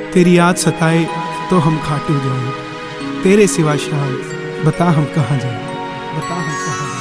तेरी याद सताए तो हम खाटू जाएं, तेरे सिवा शाम बता हम कहाँ जाएं, बता हम कहाँ जाएं।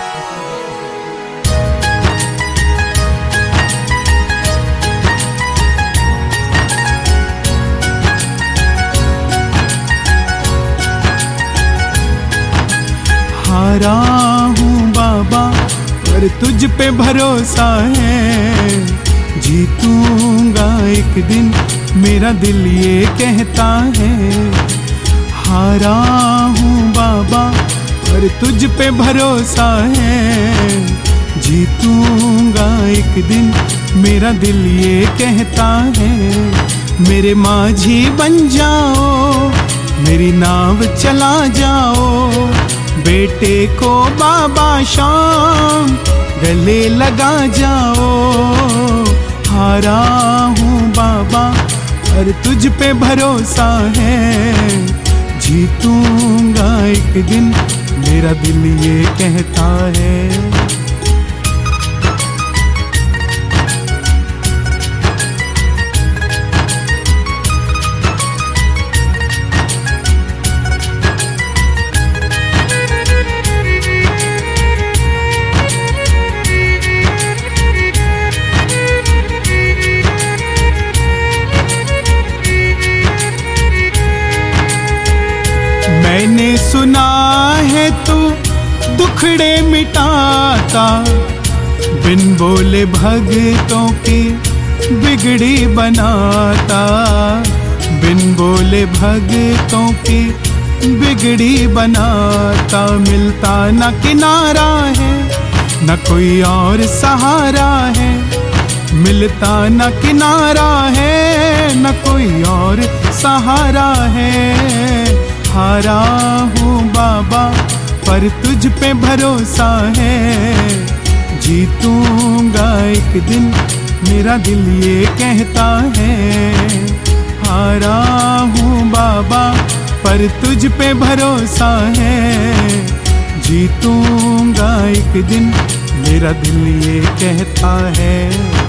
हारा हूँ बाबा पर तुझ पे भरोसा है, जीतूंगा एक दिन मेरा दिल ये कहता है। हारा हूँ बाबा पर तुझ पे भरोसा है, जीतूंगा एक दिन मेरा दिल ये कहता है। मेरे माझी बन जाओ, मेरी नाव चला जाओ, बेटे को बाबा शाम गले लगा जाओ। हारा हूँ बाबा पर तुझ पे भरोसा है, जीतूंगा एक दिन मेरा दिल ये कहता है। मैंने सुना है तू दुखड़े मिटाता, बिन बोले भगतों की बिगड़ी बनाता, बिन बोले भगतों की बिगड़ी बनाता। मिलता न किनारा है न कोई और सहारा है, मिलता न किनारा है न कोई और सहारा है। हारा हूँ बाबा पर तुझ पे भरोसा है, जीतूंगा एक दिन मेरा दिल ये कहता है। हारा हूँ बाबा पर तुझ पे भरोसा है, जीतूंगा एक दिन मेरा दिल ये कहता है।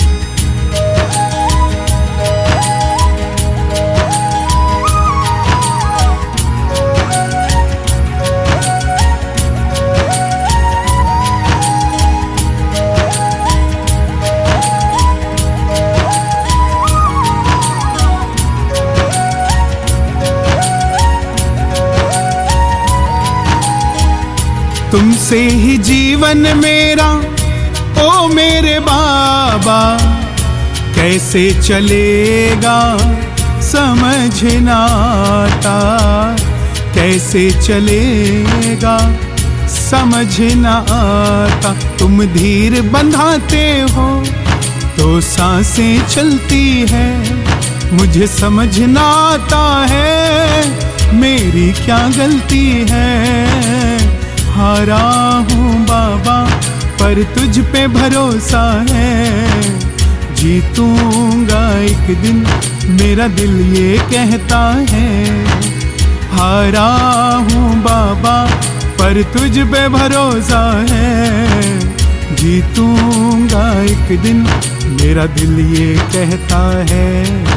तुमसे ही जीवन मेरा ओ मेरे बाबा, कैसे चलेगा समझ ना आता, कैसे चलेगा समझ ना आता। तुम धीर बंधाते हो तो सांसें चलती है, मुझे समझ ना आता है मेरी क्या गलती है। हारा हूँ बाबा पर तुझ पे भरोसा है, जीतूंगा एक दिन मेरा दिल ये कहता है। हारा हूँ बाबा पर तुझ पे भरोसा है, जीतूंगा एक दिन मेरा दिल ये कहता है।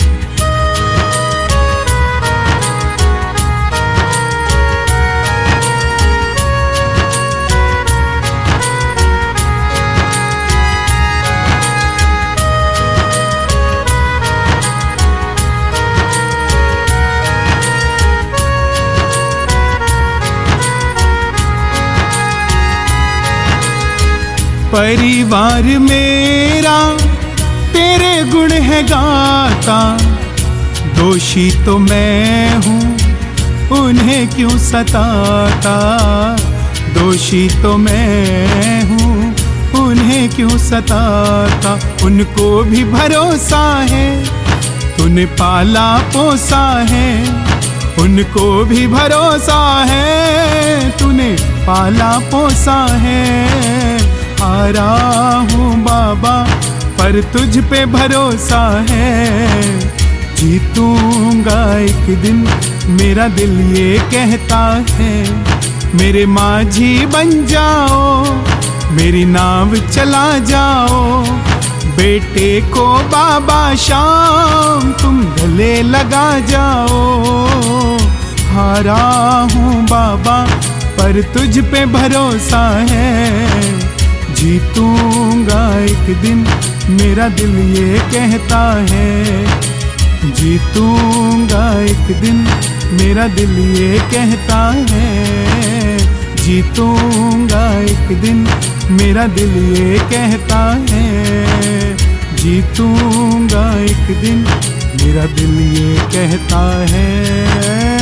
परिवार मेरा तेरे गुण है गाता, दोषी तो मैं हूँ उन्हें क्यों सताता, दोषी तो मैं हूँ उन्हें क्यों सताता। उनको भी भरोसा है तूने पाला पोसा है, उनको भी भरोसा है तूने पाला पोसा है। हारा हूँ बाबा पर तुझ पे भरोसा है, जीतूंगा एक दिन मेरा दिल ये कहता है। मेरे माझी बन जाओ, मेरी नाव चला जाओ, बेटे को बाबा शाम तुम गले लगा जाओ। हारा हूँ बाबा पर तुझ पे भरोसा है, जीतूंगा एक दिन मेरा दिल ये कहता है। जीतूंगा एक दिन मेरा दिल ये कहता है। जीतूंगा एक दिन मेरा दिल ये कहता है। जीतूंगा एक दिन मेरा दिल ये कहता है।